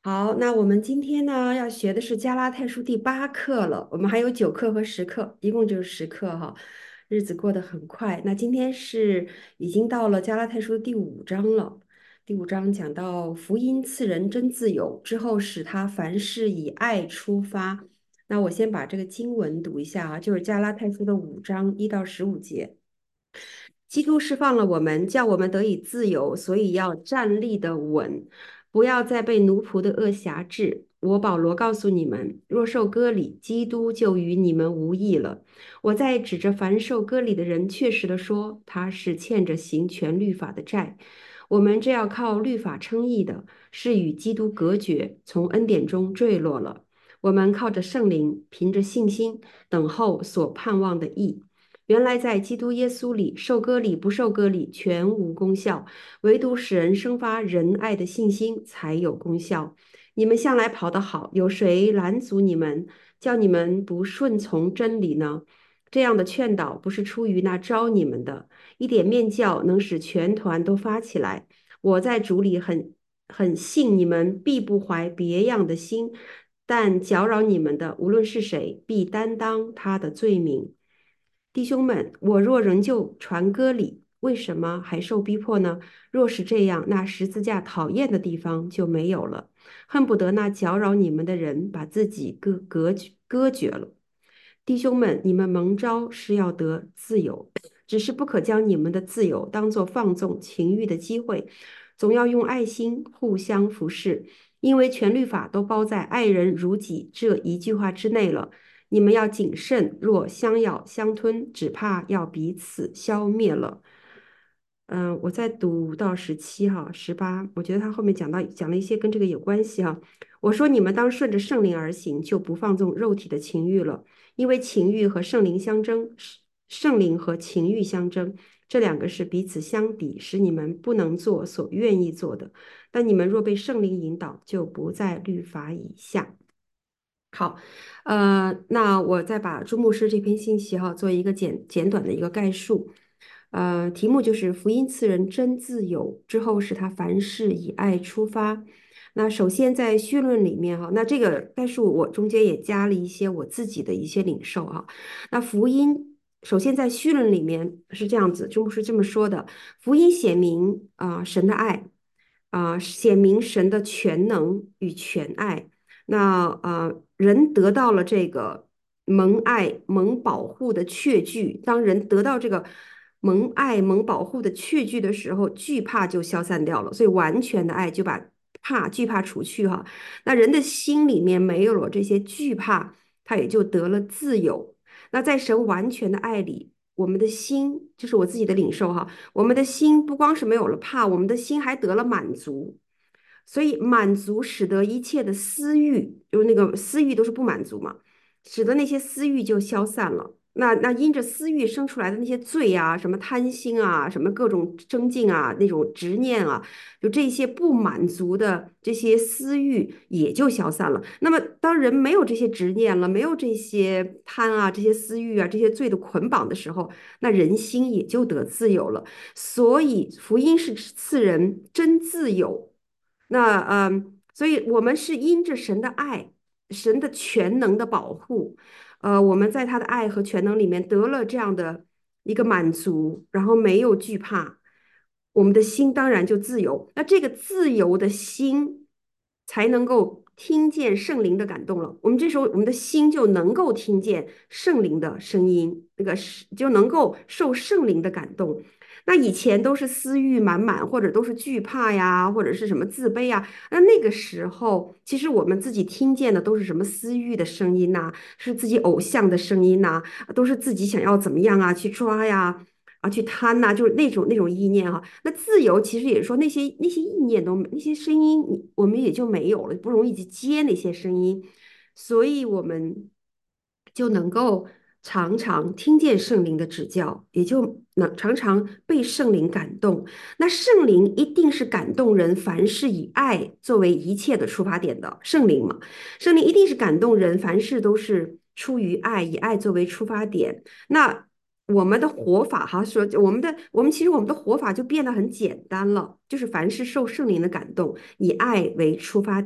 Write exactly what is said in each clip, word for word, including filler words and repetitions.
好，那我们今天呢要学的是加拉太书第八课了，我们还有九课和十课，一共就是十课哈。日子过得很快，那今天是已经到了加拉太书的第五章了。第五章讲到福音赐人真自由，之后使他凡事以爱出发。那我先把这个经文读一下啊，就是加拉太书的五章一到十五节。基督释放了我们，叫我们得以自由，所以要站立的稳，不要再被奴仆的恶辖制。我保罗告诉你们，若受割礼，基督就与你们无异了。我在指着凡受割礼的人，确实的说，他是欠着行全律法的债。我们这要靠律法称义的，是与基督隔绝，从恩典中坠落了。我们靠着圣灵，凭着信心等候所盼望的义。原来在基督耶稣里，受割礼不受割礼全无功效，唯独使人生发仁爱的信心才有功效。你们向来跑得好，有谁拦阻你们，叫你们不顺从真理呢？这样的劝导不是出于那招你们的，一点面教能使全团都发起来。我在主里很很信你们必不怀别样的心，但搅扰你们的无论是谁，必担当他的罪名。弟兄们，我若仍旧传歌礼，为什么还受逼迫呢？若是这样，那十字架讨厌的地方就没有了，恨不得那搅扰你们的人把自己割割割绝了。弟兄们，你们蒙召是要得自由，只是不可将你们的自由当作放纵情欲的机会，总要用爱心互相服侍，因为全律法都包在“爱人如己”这一句话之内了。你们要谨慎，若相咬相吞，只怕要彼此消灭了。嗯，我再读到十七哈，十八，我觉得他后面讲到讲了一些跟这个有关系哈。我说你们当顺着圣灵而行，就不放纵肉体的情欲了，因为情欲和圣灵相争，圣灵和情欲相争，这两个是彼此相抵，使你们不能做所愿意做的。但你们若被圣灵引导，就不在律法以下。好，呃，那我再把朱牧师这篇信息哈做一个简简短的一个概述。呃，题目就是福音赐人真自由，之后是他凡事以爱出发。那首先在绪论里面哈，那这个概述我中间也加了一些我自己的一些领受哈。那福音首先在绪论里面是这样子，朱牧师这么说的：福音显明啊、神的爱，啊、显明神的全能与全爱。那呃，人得到了这个蒙爱、蒙保护的确据。当人得到这个蒙爱、蒙保护的确据的时候，惧怕就消散掉了。所以完全的爱就把怕、惧怕除去哈。那人的心里面没有了这些惧怕，他也就得了自由。那在神完全的爱里，我们的心，就是我自己的领受哈，我们的心不光是没有了怕，我们的心还得了满足。所以满足使得一切的私欲，就是那个私欲都是不满足嘛，使得那些私欲就消散了。那那因着私欲生出来的那些罪啊，什么贪心啊，什么各种争竞啊，那种执念啊，就这些不满足的这些私欲也就消散了。那么当人没有这些执念了，没有这些贪啊、这些私欲啊、这些罪的捆绑的时候，那人心也就得自由了。所以福音是赐人真自由。那嗯，所以我们是因着神的爱，神的全能的保护，呃，我们在他的爱和全能里面得了这样的一个满足，然后没有惧怕，我们的心当然就自由。那这个自由的心才能够听见圣灵的感动了。我们这时候，我们的心就能够听见圣灵的声音，那个是就能够受圣灵的感动。那以前都是私欲满满，或者都是惧怕呀，或者是什么自卑呀。那那个时候，其实我们自己听见的都是什么私欲的声音呐、是自己偶像的声音呐、都是自己想要怎么样啊，去抓呀，啊，去贪呐、就是那种那种意念哈。那自由其实也是说那些那些意念都那些声音，你我们也就没有了，不容易去接那些声音，所以我们就能够常常听见圣灵的指教，也就能常常被圣灵感动。那圣灵一定是感动人，凡事以爱作为一切的出发点的圣灵嘛，圣灵一定是感动人，凡事都是出于爱，以爱作为出发点。那我们的活法哈，说我们的我们其实我们的活法就变得很简单了，就是凡是受圣灵的感动，以爱为出发点。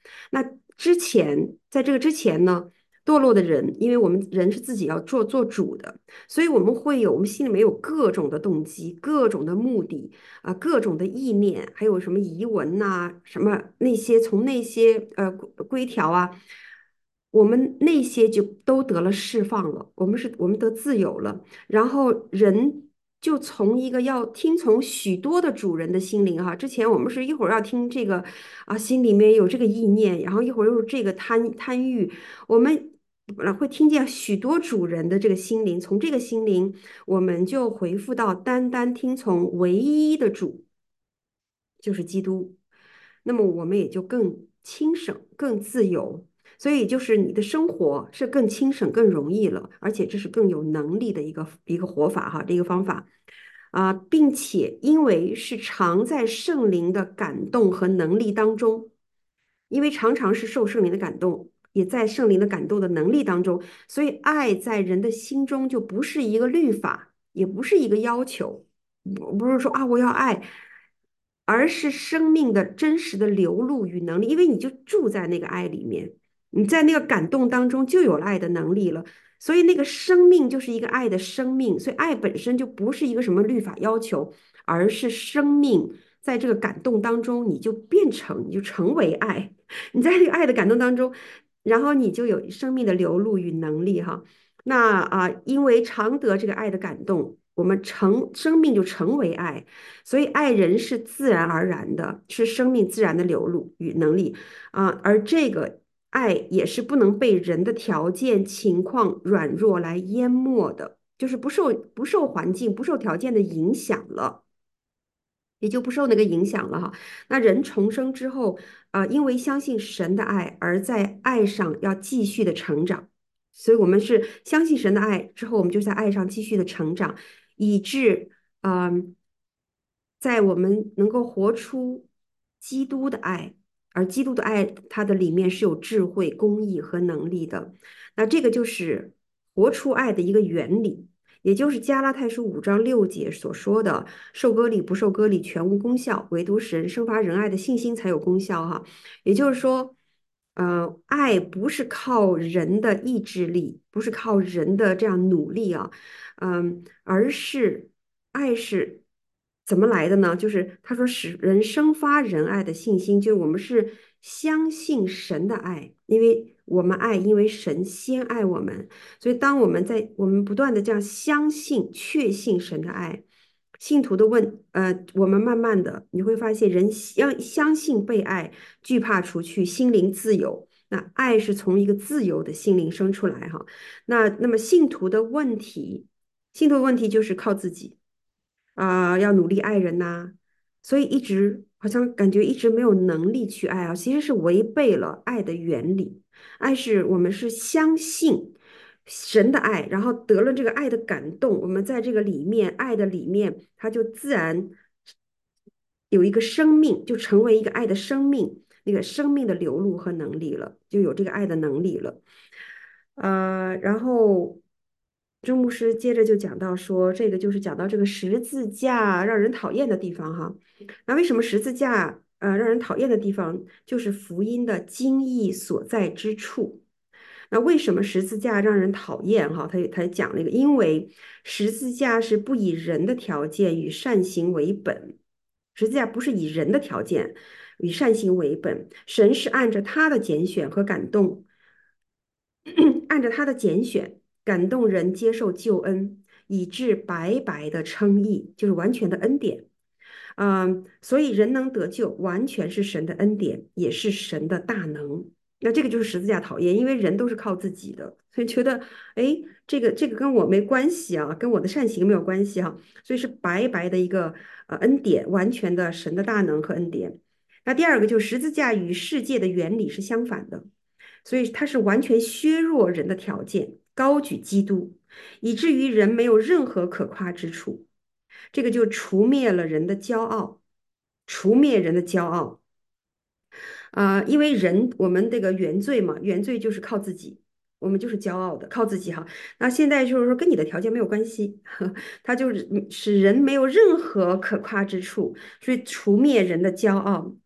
那之前，在这个之前呢，堕落的人，因为我们人是自己要做做主的，所以我们会有，我们心里面有各种的动机、各种的目的啊、各种的意念，还有什么疑问呐、什么那些从那些呃规规条啊，我们那些就都得了释放了，我们是我们得自由了。然后人就从一个要听从许多的主人的心灵哈，之前我们是一会儿要听这个啊，心里面有这个意念，然后一会儿又是这个贪贪欲，我们本来会听见许多主人的这个心灵，从这个心灵我们就回复到单单听从唯一的主，就是基督。那么我们也就更轻省、更自由。所以就是你的生活是更轻省、更容易了，而且这是更有能力的一个一个活法哈，这个方法啊，并且因为是常在圣灵的感动和能力当中，因为常常是受圣灵的感动，也在圣灵的感动的能力当中，所以爱在人的心中就不是一个律法，也不是一个要求，不不是说啊我要爱，而是生命的真实的流露与能力，因为你就住在那个爱里面，你在那个感动当中就有了爱的能力了，所以那个生命就是一个爱的生命，所以爱本身就不是一个什么律法要求，而是生命在这个感动当中，你就变成，你就成为爱，你在这个爱的感动当中，然后你就有生命的流露与能力哈。那啊，因为常得这个爱的感动，我们成生命就成为爱。所以爱人是自然而然的，是生命自然的流露与能力啊，而这个爱也是不能被人的条件、情况、软弱来淹没的，就是不受不受环境、不受条件的影响了。也就不受那个影响了哈。那人重生之后，啊、因为相信神的爱，而在爱上要继续的成长。所以，我们是相信神的爱之后，我们就在爱上继续的成长，以致，嗯、在我们能够活出基督的爱，而基督的爱，它的里面是有智慧、公义和能力的。那这个就是活出爱的一个原理。也就是加拉太书五章六节所说的，受割礼不受割礼全无功效，唯独使人生发仁爱的信心才有功效哈。也就是说，呃，爱不是靠人的意志力，不是靠人的这样努力啊，嗯，而是爱是怎么来的呢？就是他说使人生发仁爱的信心，就是我们是相信神的爱，因为我们爱，因为神先爱我们。所以，当我们在我们不断的这样相信、确信神的爱，信徒的问，呃，我们慢慢的你会发现，人相相信被爱，惧怕除去，心灵自由。那爱是从一个自由的心灵生出来哈。那那么信徒的问题，信徒的问题就是靠自己啊、要努力爱人呐、所以一直好像感觉一直没有能力去爱啊，其实是违背了爱的原理。爱是我们是相信神的爱，然后得了这个爱的感动，我们在这个里面，爱的里面，它就自然有一个生命，就成为一个爱的生命，那个生命的流露和能力了，就有这个爱的能力了。呃，然后钟牧师接着就讲到说，这个就是讲到这个十字架让人讨厌的地方哈。那为什么十字架呃让人讨厌的地方，就是福音的精义所在之处。那为什么十字架让人讨厌哈？他他讲了一个，因为十字架是不以人的条件与善行为本，十字架不是以人的条件与善行为本，神是按着他的拣选和感动。按着他的拣选，感动人接受救恩，以致白白的称义，就是完全的恩典。嗯，所以人能得救，完全是神的恩典，也是神的大能。那这个就是十字架讨厌，因为人都是靠自己的，所以觉得，哎，这个这个跟我没关系啊，跟我的善行没有关系哈、所以是白白的一个呃恩典，完全的神的大能和恩典。那第二个就是十字架与世界的原理是相反的。所以它是完全削弱人的条件，高举基督，以至于人没有任何可夸之处。这个就除灭了人的骄傲，除灭人的骄傲啊、呃因为人我们这个原罪嘛，原罪就是靠自己。我们就是骄傲的，靠自己哈。那现在就是说，跟你的条件没有关系，它就是使人没有任何可夸之处，所以除灭人的骄傲。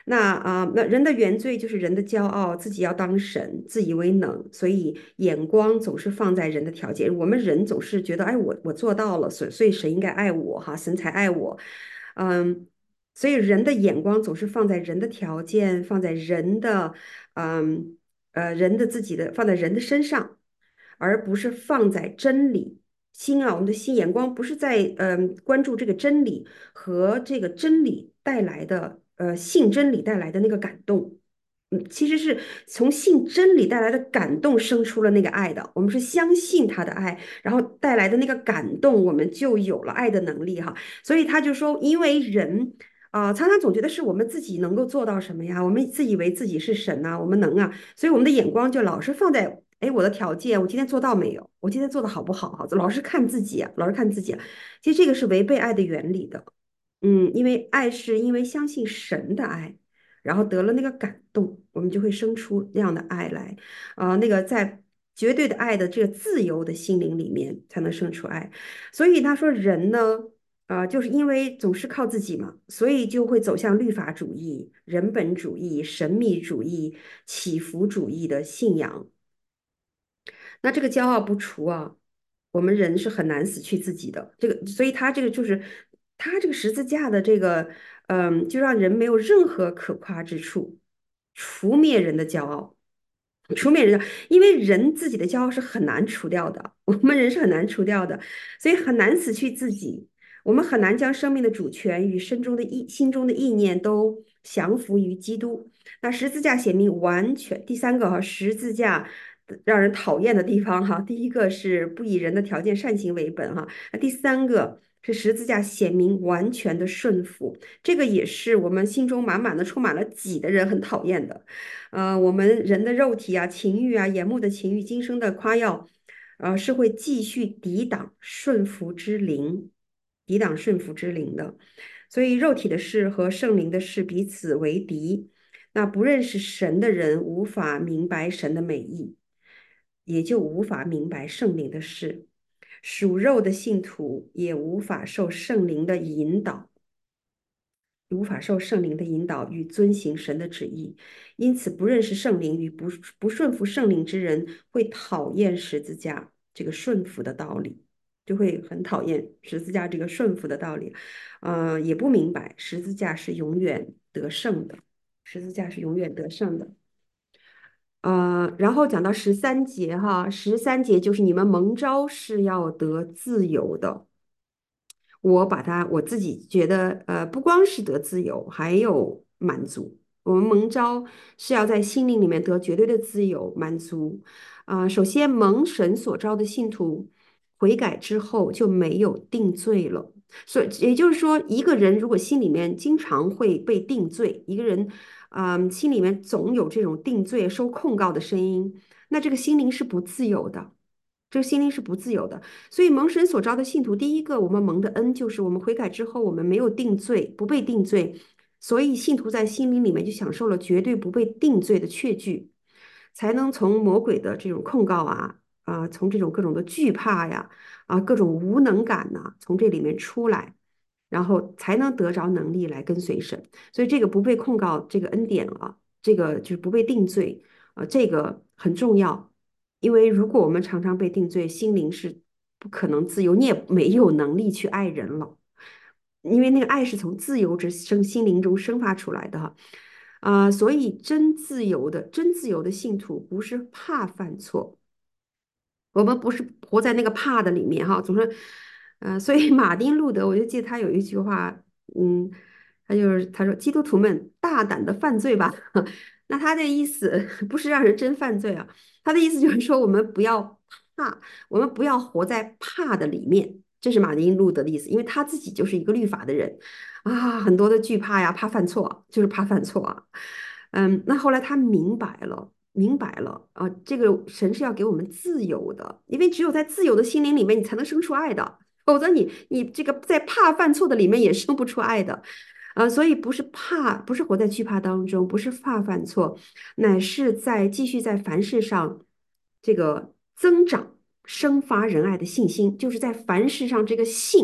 那啊、那人的原罪就是人的骄傲，自己要当神，自以为能，所以眼光总是放在人的条件。我们人总是觉得，哎，我我做到了，所所以神应该爱我哈，神才爱我，嗯，所以人的眼光总是放在人的条件，放在人的，嗯呃，人的自己的，放在人的身上，而不是放在真理。心啊，我们的心眼光不是在嗯、关注这个真理和这个真理带来的呃信真理带来的那个感动，嗯，其实是从信真理带来的感动生出了那个爱的。我们是相信他的爱，然后带来的那个感动，我们就有了爱的能力哈。所以他就说，因为人。啊、常常总觉得是我们自己能够做到什么呀？我们自以为自己是神呐、我们能啊，所以我们的眼光就老是放在哎，我的条件，我今天做到没有？我今天做的好不好？哈，老是看自己啊，老是看自己啊。其实这个是违背爱的原理的。嗯，因为爱是因为相信神的爱，然后得了那个感动，我们就会生出那样的爱来。啊、那个在绝对的爱的这个自由的心灵里面才能生出爱。所以他说人呢，啊、就是因为总是靠自己嘛，所以就会走向律法主义、人本主义、神秘主义、起伏主义的信仰。那这个骄傲不除啊，我们人是很难死去自己的。这个，所以他这个就是他这个十字架的这个，嗯，就让人没有任何可夸之处，除灭人的骄傲。除灭人的，因为人自己的骄傲是很难除掉的，我们人是很难除掉的，所以很难死去自己。我们很难将生命的主权与身中的意、心中的意念都降服于基督。那十字架显明完全，第三个哈，十字架让人讨厌的地方哈，第一个是不以人的条件善行为本哈，那第三个是十字架显明完全的顺服，这个也是我们心中满满的充满了己的人很讨厌的。呃，我们人的肉体啊、情欲啊、眼目的情欲、今生的夸耀，呃，是会继续抵挡顺服之灵，抵挡顺服之灵的。所以，肉体的事和圣灵的事彼此为敌。那不认识神的人无法明白神的美意，也就无法明白圣灵的事。属肉的信徒也无法受圣灵的引导。无法受圣灵的引导与遵行神的旨意，因此不认识圣灵与不不顺服圣灵之人会讨厌十字架这个顺服的道理，就会很讨厌十字架这个顺服的道理，呃，也不明白十字架是永远得胜的，十字架是永远得胜的。呃，然后讲到十三节哈，十三节就是你们蒙召是要得自由的。我把它我自己觉得，呃，不光是得自由，还有满足。我们蒙召是要在心灵里面得绝对的自由、满足。啊、首先蒙神所召的信徒悔改之后就没有定罪了。所以也就是说，一个人如果心里面经常会被定罪，一个人，嗯、心里面总有这种定罪、受控告的声音，那这个心灵是不自由的。这个心灵是不自由的。所以蒙神所召的信徒，第一个我们蒙的恩就是我们悔改之后，我们没有定罪，不被定罪，所以信徒在心灵里面就享受了绝对不被定罪的确据，才能从魔鬼的这种控告啊啊，从这种各种的惧怕呀啊各种无能感呐、从这里面出来。然后才能得着能力来跟随神，所以这个不被控告，这个恩典啊，这个就是不被定罪，呃，这个很重要。因为如果我们常常被定罪，心灵是不可能自由，你也没有能力去爱人了，因为那个爱是从自由之生心灵中生发出来的哈。啊、所以真自由的真自由的信徒不是怕犯错，我们不是活在那个怕的里面哈，总是，呃，所以马丁路德，我就记得他有一句话，嗯，他就是他说基督徒们大胆的犯罪吧，那他的意思不是让人真犯罪啊，他的意思就是说我们不要怕，我们不要活在怕的里面，这是马丁路德的意思，因为他自己就是一个律法的人啊，很多的惧怕呀，怕犯错，就是怕犯错啊，嗯，那后来他明白了。明白了啊，这个神是要给我们自由的，因为只有在自由的心灵里面，你才能生出爱的，否则你你这个在怕犯错的里面也生不出爱的，啊，所以不是怕，不是活在惧怕当中，不是怕犯错，乃是在继续在凡事上这个增长、生发仁爱的信心，就是在凡事上这个信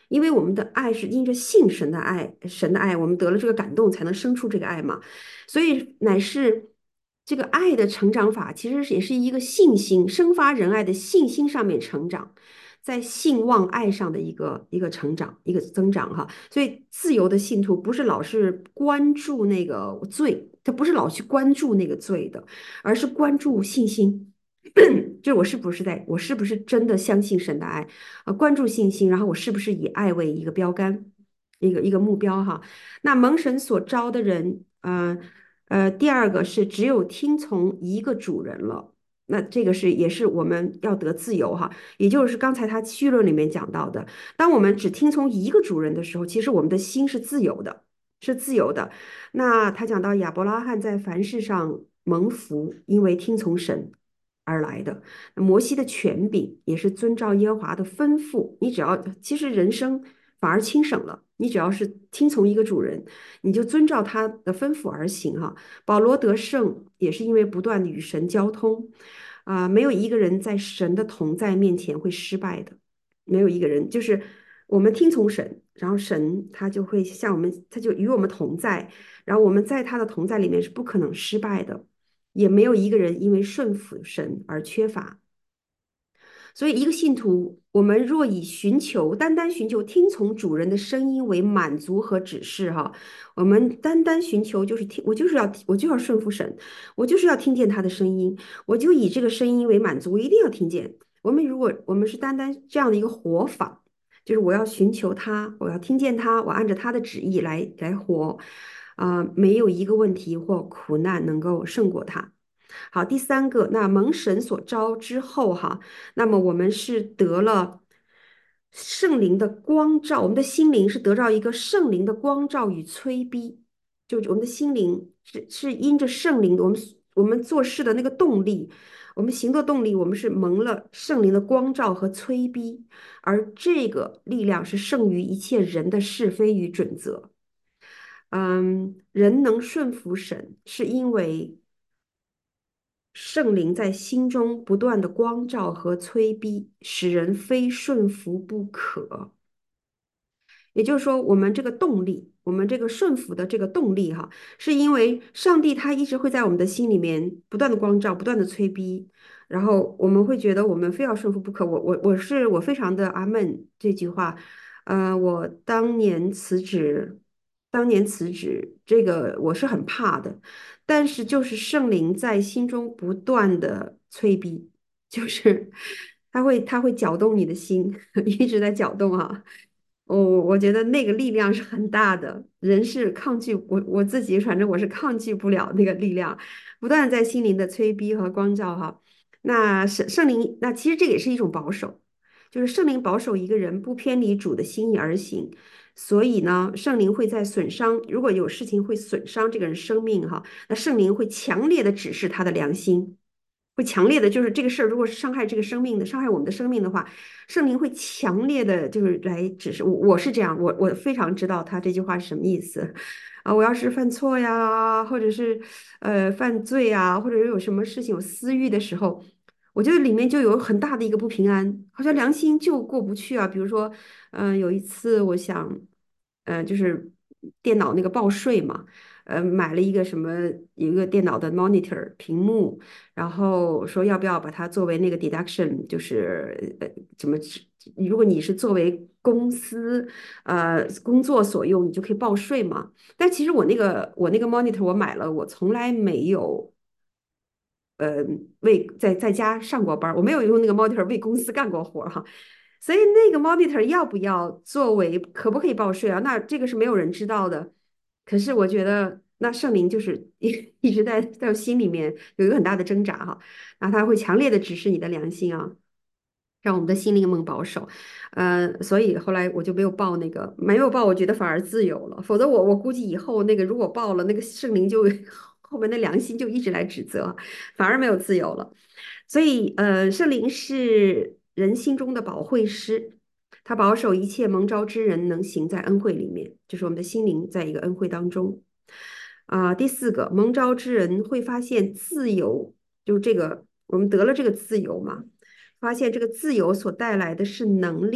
因为我们的爱是因着信神的爱，神的爱，我们得了这个感动，才能生出这个爱嘛。所以乃是这个爱的成长法，其实也是一个信心，生发仁爱的信心上面成长，在信望爱上的一个一个成长，一个增长哈。所以自由的信徒不是老是关注那个罪，他不是老去关注那个罪的，而是关注信心。就是我是不是在，我是不是真的相信神的爱？呃，关注信心，然后我是不是以爱为一个标杆，一个一个目标哈？那蒙神所招的人，呃呃，第二个是只有听从一个主人了。那这个是也是我们要得自由哈，也就是刚才他绪论里面讲到的，当我们只听从一个主人的时候，其实我们的心是自由的，是自由的。那他讲到亚伯拉罕在凡事上蒙福，因为听从神而来的。摩西的权柄也是遵照耶和华的吩咐，你只要其实人生反而轻省了，你只要是听从一个主人，你就遵照他的吩咐而行哈。保罗得胜也是因为不断的与神交通啊、没有一个人在神的同在面前会失败的，没有一个人就是我们听从神，然后神他就会向我们，他就与我们同在，然后我们在他的同在里面是不可能失败的。也没有一个人因为顺服神而缺乏。所以，一个信徒，我们若以寻求，单单寻求听从主人的声音为满足和指示，哈，我们单单寻求就是听，我就是要我就要顺服神，我就是要听见他的声音，我就以这个声音为满足，我一定要听见。我们如果我们是单单这样的一个活法，就是我要寻求他，我要听见他，我按照他的旨意来来活，啊、呃没有一个问题或苦难能够胜过他。好，第三个，那蒙神所招之后哈，那么我们是得了圣灵的光照，我们的心灵是得到一个圣灵的光照与催逼，就我们的心灵是是因着圣灵的，我们我们做事的那个动力，我们行的动力，我们是蒙了圣灵的光照和催逼，而这个力量是胜于一切人的是非与准则。嗯，人能顺服神，是因为圣灵在心中不断的光照和催逼，使人非顺服不可。也就是说，我们这个动力，我们这个顺服的这个动力，哈，是因为上帝他一直会在我们的心里面不断的光照，不断的催逼，然后我们会觉得我们非要顺服不可。我我我是我非常的阿门这句话，呃，我当年辞职，当年辞职，这个我是很怕的，但是就是圣灵在心中不断的催逼，就是他会他会搅动你的心，一直在搅动啊。我我觉得那个力量是很大的，人是抗拒我我自己，反正我是抗拒不了那个力量，不断地在心灵的催逼和光照哈。那圣圣灵，那其实这也是一种保守，就是圣灵保守一个人不偏离主的心意而行。所以呢，圣灵会在损伤，如果有事情会损伤这个人生命哈，那圣灵会强烈的指示他的良心。会强烈的，就是这个事儿，如果是伤害这个生命的，伤害我们的生命的话，圣灵会强烈的，就是来指示我。我是这样，我我非常知道他这句话是什么意思啊。我要是犯错呀，或者是呃犯罪啊，或者是有什么事情有私欲的时候，我觉得里面就有很大的一个不平安，好像良心就过不去啊。比如说，嗯、有一次我想，嗯、就是电脑那个报税嘛。呃，买了一个什么一个电脑的 monitor 屏幕，然后说要不要把它作为那个 deduction，就是呃怎么，如果你是作为公司呃工作所用，你就可以报税嘛。但其实我那个我那个 monitor 我买了，我从来没有呃为在在家上过班儿，我没有用那个 monitor 为公司干过活儿哈。所以那个 monitor 要不要作为可不可以报税啊？那这个是没有人知道的。可是我觉得，那圣灵就是一一直在在我心里面有一个很大的挣扎哈，然后他会强烈的指示你的良心啊，让我们的心灵更保守。呃，所以后来我就没有报那个，没有报，我觉得反而自由了。否则我我估计以后那个如果报了，那个圣灵就后面的良心就一直来指责，反而没有自由了。所以，呃，圣灵是人心中的保惠师，他保守一切蒙召之人能行在恩惠里面，就是我们的心灵在一个恩惠当中。啊、第四个，蒙召之人会发现自由，就是这个我们得了这个自由嘛，发现这个自由所带来的是能力，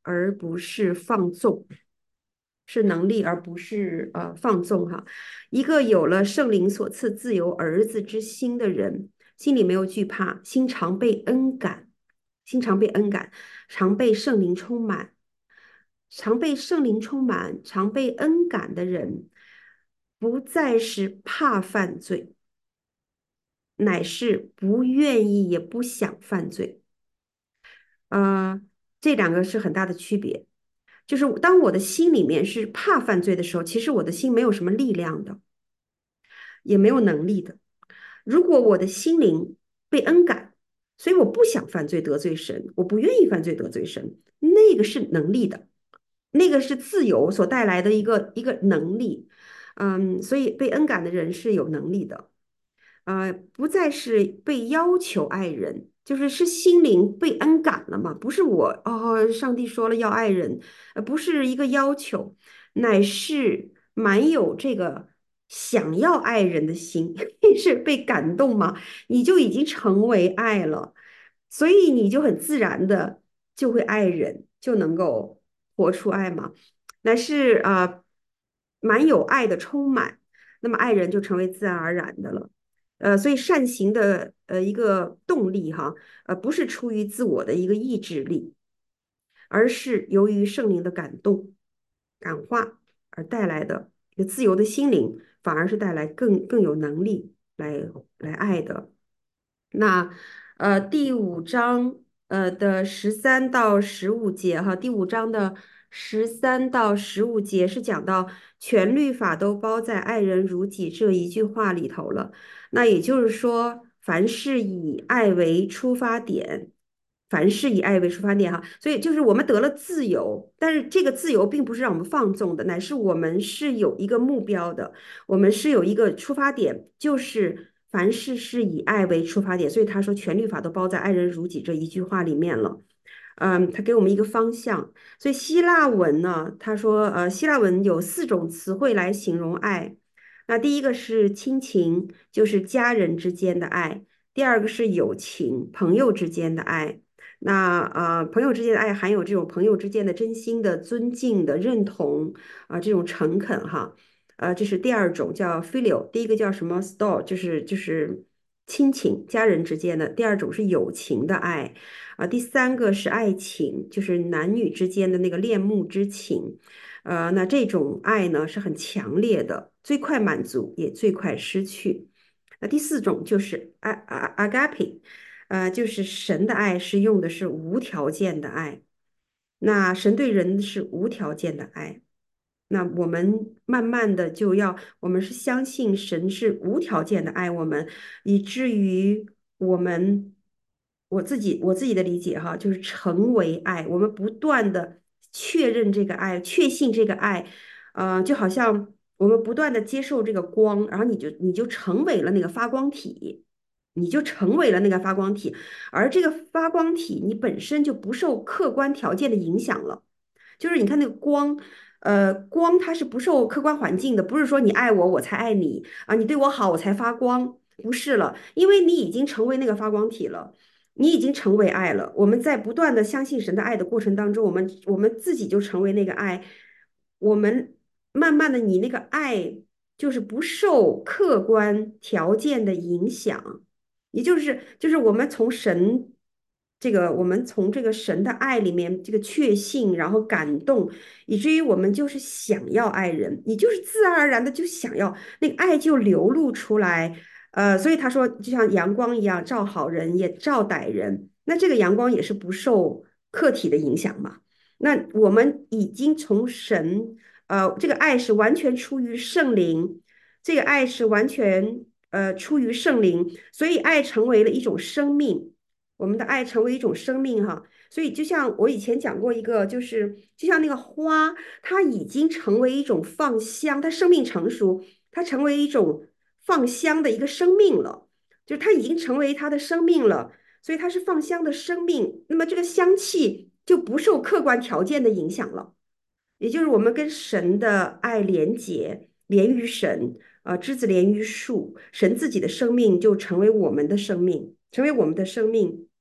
而不是放纵，是能力而不是呃放纵哈。一个有了圣灵所赐自由儿子之心的人，心里没有惧怕，心常被恩感，心常被恩感，常被圣灵充满。常被圣灵充满、常被恩感的人，不再是怕犯罪，乃是不愿意也不想犯罪。呃，这两个是很大的区别。就是当我的心里面是怕犯罪的时候，其实我的心没有什么力量的，也没有能力的。如果我的心灵被恩感，所以我不想犯罪得罪神，我不愿意犯罪得罪神，那个是能力的。那个是自由所带来的一个一个能力，嗯，所以被恩感的人是有能力的，呃，不再是被要求爱人，就是是心灵被恩感了嘛，不是我哦，上帝说了要爱人，呃，不是一个要求，乃是满有这个想要爱人的心，是被感动嘛，你就已经成为爱了，所以你就很自然的就会爱人，就能够活出爱嘛，乃是啊、呃满有爱的充满，那么爱人就成为自然而然的了。呃，所以善行的呃一个动力哈，呃，不是出于自我的一个意志力，而是由于圣灵的感动、感化而带来的一个自由的心灵，反而是带来更更有能力来来爱的。那呃第五章呃的十三到十五节哈，第五章的十三到十五节是讲到全律法都包在爱人如己这一句话里头了。那也就是说，凡是以爱为出发点，凡是以爱为出发点哈，所以就是我们得了自由，但是这个自由并不是让我们放纵的，乃是我们是有一个目标的。我们是有一个出发点，就是凡事是以爱为出发点，所以他说全律法都包在爱人如己这一句话里面了。嗯，他给我们一个方向，所以希腊文呢，他说，呃，希腊文有四种词汇来形容爱。那第一个是亲情，就是家人之间的爱；第二个是友情，朋友之间的爱。那呃，朋友之间的爱含有这种朋友之间的真心的尊敬的认同啊、这种诚恳哈。呃，这是第二种叫 filial，第一个叫什么 store，就是就是亲情家人之间的，第二种是友情的爱啊、第三个是爱情，就是男女之间的那个恋慕之情，呃，那这种爱呢是很强烈的，最快满足也最快失去。那第四种就是阿阿 agape，呃，就是神的爱是用的是无条件的爱，那神对人是无条件的爱。那我们慢慢的就要，我们是相信神是无条件的爱我们，以至于我们，我自己我自己的理解哈，就是成为爱，我们不断的确认这个爱，确信这个爱，呃，就好像我们不断的接受这个光，然后你就你就成为了那个发光体，你就成为了那个发光体，而这个发光体你本身就不受客观条件的影响了。就是你看那个光，呃，光它是不受客观环境的，不是说你爱我我才爱你啊，你对我好我才发光，不是了，因为你已经成为那个发光体了，你已经成为爱了。我们在不断的相信神的爱的过程当中，我们我们自己就成为那个爱，我们慢慢的，你那个爱就是不受客观条件的影响。也就是就是我们从神这个，我们从这个神的爱里面这个确信，然后感动，以至于我们就是想要爱人，你就是自然而然的就想要那个爱就流露出来。呃，所以他说，就像阳光一样照好人，也照歹人。那这个阳光也是不受客体的影响嘛？那我们已经从神，呃，这个爱是完全出于圣灵，这个爱是完全呃出于圣灵，所以爱成为了一种生命，我们的爱成为一种生命哈。所以就像我以前讲过一个，就是就像那个花，它已经成为一种放香，它生命成熟，它成为一种放香的一个生命了，就是它已经成为它的生命了，所以它是放香的生命。那么这个香气就不受客观条件的影响了。也就是我们跟神的爱连结，连于神，呃，枝子连于树，神自己的生命就成为我们的生命，成为我们的生命。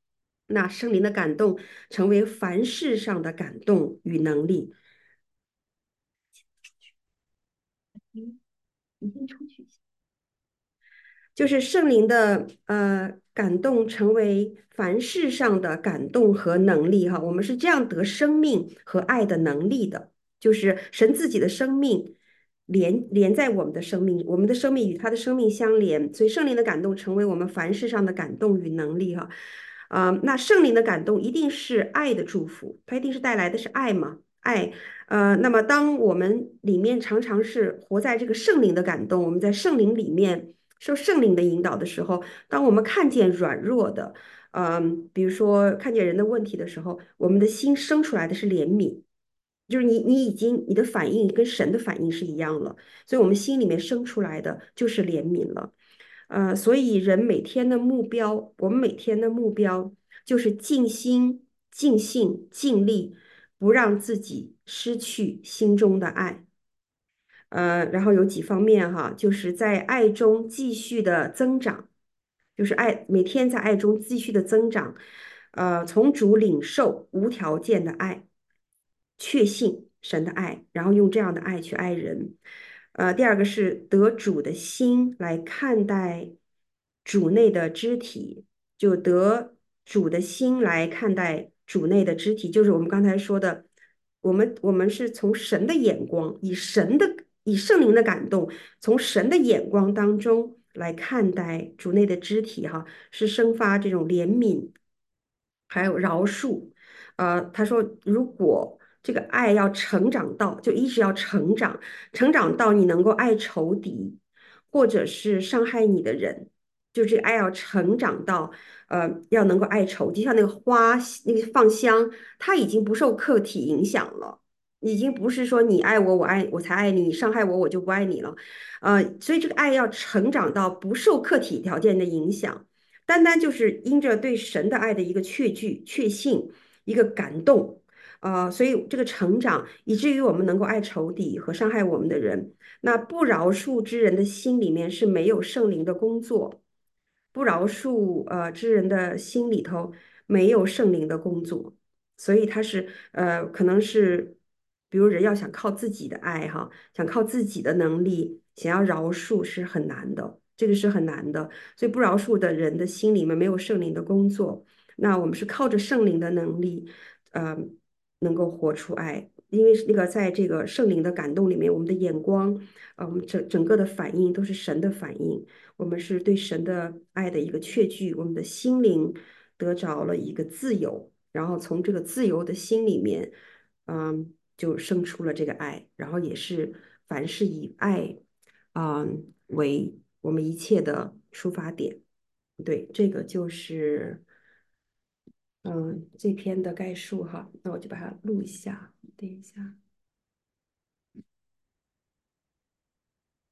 那圣灵的感动成为凡事上的感动与能力。嗯，你先出去一下。就是圣灵的呃感动，成为凡事上的感动和能力哈。我们是这样得生命和爱的能力的，就是神自己的生命连连在我们的生命，我们的生命与他的生命相连，所以圣灵的感动成为我们凡事上的感动与能力哈。啊、呃那圣灵的感动一定是爱的祝福，它一定是带来的是爱嘛，爱。呃，那么当我们里面常常是活在这个圣灵的感动，我们在圣灵里面受圣灵的引导的时候，当我们看见软弱的，嗯、比如说看见人的问题的时候，我们的心生出来的是怜悯，就是你你已经你的反应跟神的反应是一样了，所以我们心里面生出来的就是怜悯了。呃，所以人每天的目标，我们每天的目标就是尽心、尽性、尽力，不让自己失去心中的爱。呃，然后有几方面哈，就是在爱中继续的增长，就是爱每天在爱中继续的增长，呃，从主领受无条件的爱，确信神的爱，然后用这样的爱去爱人。呃，第二个是得主的心来看待主内的肢体，就得主的心来看待主内的肢体，就是我们刚才说的，我们我们是从神的眼光，以神的以圣灵的感动，从神的眼光当中来看待主内的肢体，哈，是生发这种怜悯，还有饶恕。呃，他说，如果这个爱要成长到，就一直要成长，成长到你能够爱仇敌，或者是伤害你的人，就这个爱要成长到，呃，要能够爱仇，就像那个花，那个放香，它已经不受客体影响了。已经不是说你爱我，我爱我才爱你，你伤害我，我就不爱你了，呃，所以这个爱要成长到不受客体条件的影响，单单就是因着对神的爱的一个确据、确信、一个感动，呃，所以这个成长，以至于我们能够爱仇敌和伤害我们的人。那不饶恕之人的心里面是没有圣灵的工作，不饶恕呃之人的心里头没有圣灵的工作，所以他是呃可能是，比如人要想靠自己的爱哈，想靠自己的能力，想要饶恕是很难的，这个是很难的。所以不饶恕的人的心里面没有圣灵的工作，那我们是靠着圣灵的能力，呃，能够活出爱。因为那个在这个圣灵的感动里面，我们的眼光，呃，我们整整个的反应都是神的反应，我们是对神的爱的一个确据，我们的心灵得着了一个自由，然后从这个自由的心里面，嗯，就生出了这个爱，然后也是凡是以爱，嗯，为我们一切的出发点。对，这个就是嗯这篇的概述哈，那我就把它录一下，等一下。